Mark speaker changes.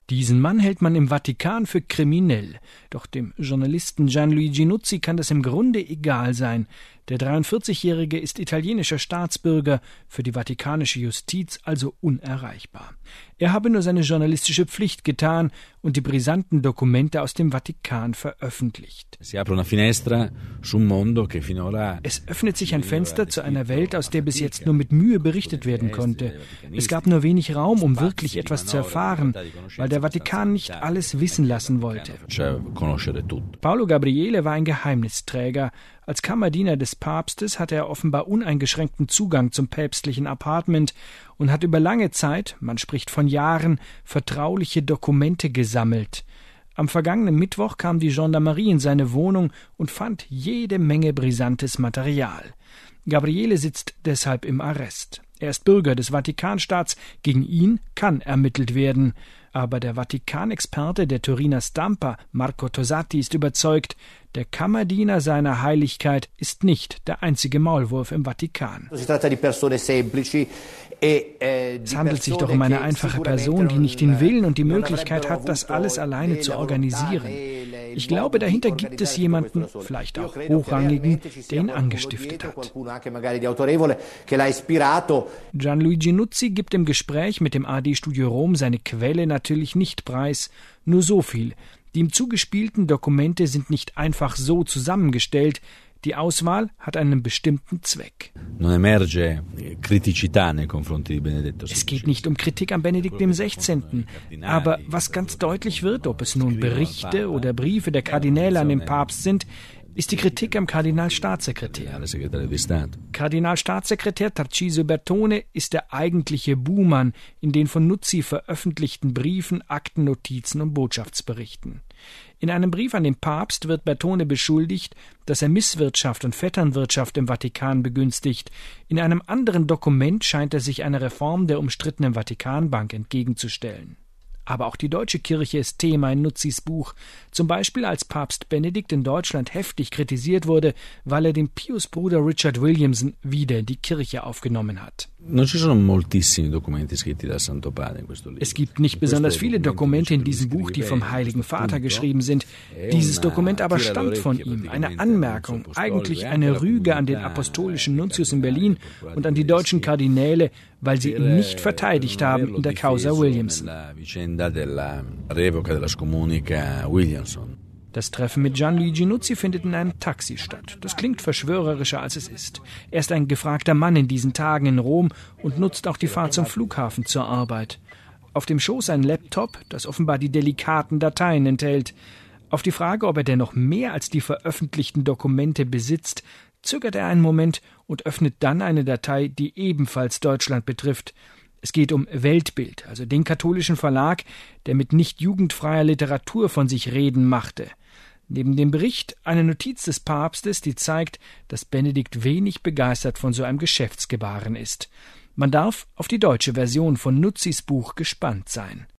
Speaker 1: Diesen Mann hält man im Vatikan für kriminell. Doch dem Journalisten Gianluigi Nuzzi kann das im Grunde egal sein. Der 43-Jährige ist italienischer Staatsbürger, für die vatikanische Justiz also unerreichbar. Er habe nur seine journalistische Pflicht getan und die brisanten Dokumente aus dem Vatikan veröffentlicht. Es öffnet sich ein Fenster zu einer Welt, aus der bis jetzt nur mit Mühe berichtet werden konnte. Es gab nur wenig Raum, um wirklich etwas zu erfahren, weil der Vatikan nicht alles wissen lassen wollte. Paolo Gabriele war ein Geheimnisträger. Als Kammerdiener des Papstes hatte er offenbar uneingeschränkten Zugang zum päpstlichen Apartment und hat über lange Zeit, man spricht von Jahren, vertrauliche Dokumente gesammelt. Am vergangenen Mittwoch kam die Gendarmerie in seine Wohnung und fand jede Menge brisantes Material. Gabriele sitzt deshalb im Arrest. Er ist Bürger des Vatikanstaats, gegen ihn kann ermittelt werden. Aber der Vatikanexperte der Turiner Stampa, Marco Tosatti, ist überzeugt, der Kammerdiener seiner Heiligkeit ist nicht der einzige Maulwurf im Vatikan. Es handelt sich doch um eine einfache Person, die nicht den Willen und die Möglichkeit hat, das alles alleine zu organisieren. Ich glaube, dahinter gibt es jemanden, vielleicht auch Hochrangigen, der ihn angestiftet hat. Gianluigi Nuzzi gibt im Gespräch mit dem ARD-Studio Rom seine Quelle natürlich nicht preis, nur so viel. Die ihm zugespielten Dokumente sind nicht einfach so zusammengestellt, die Auswahl hat einen bestimmten Zweck. Es geht nicht um Kritik an Benedikt XVI. Aber was ganz deutlich wird, ob es nun Berichte oder Briefe der Kardinäle an den Papst sind, ist die Kritik am Kardinalstaatssekretär. Kardinalstaatssekretär Tarcisio Bertone ist der eigentliche Buhmann in den von Nuzzi veröffentlichten Briefen, Akten, Notizen und Botschaftsberichten. In einem Brief an den Papst wird Bertone beschuldigt, dass er Misswirtschaft und Vetternwirtschaft im Vatikan begünstigt. In einem anderen Dokument scheint er sich einer Reform der umstrittenen Vatikanbank entgegenzustellen. Aber auch die deutsche Kirche ist Thema in Nuzzis Buch, zum Beispiel als Papst Benedikt in Deutschland heftig kritisiert wurde, weil er den Pius-Bruder Richard Williamson wieder in die Kirche aufgenommen hat. Es gibt nicht besonders viele Dokumente in diesem Buch, die vom Heiligen Vater geschrieben sind. Dieses Dokument aber stammt von ihm, eine Anmerkung, eigentlich eine Rüge an den apostolischen Nuntius in Berlin und an die deutschen Kardinäle, weil sie ihn nicht verteidigt haben in der Causa Williamson. Das Treffen mit Gianluigi Nuzzi findet in einem Taxi statt. Das klingt verschwörerischer, als es ist. Er ist ein gefragter Mann in diesen Tagen in Rom und nutzt auch die Fahrt zum Flughafen zur Arbeit. Auf dem Schoß ein Laptop, das offenbar die delikaten Dateien enthält. Auf die Frage, ob er denn noch mehr als die veröffentlichten Dokumente besitzt, zögert er einen Moment und öffnet dann eine Datei, die ebenfalls Deutschland betrifft. Es geht um Weltbild, also den katholischen Verlag, der mit nicht jugendfreier Literatur von sich reden machte. Neben dem Bericht eine Notiz des Papstes, die zeigt, dass Benedikt wenig begeistert von so einem Geschäftsgebaren ist. Man darf auf die deutsche Version von Nuzzis Buch gespannt sein.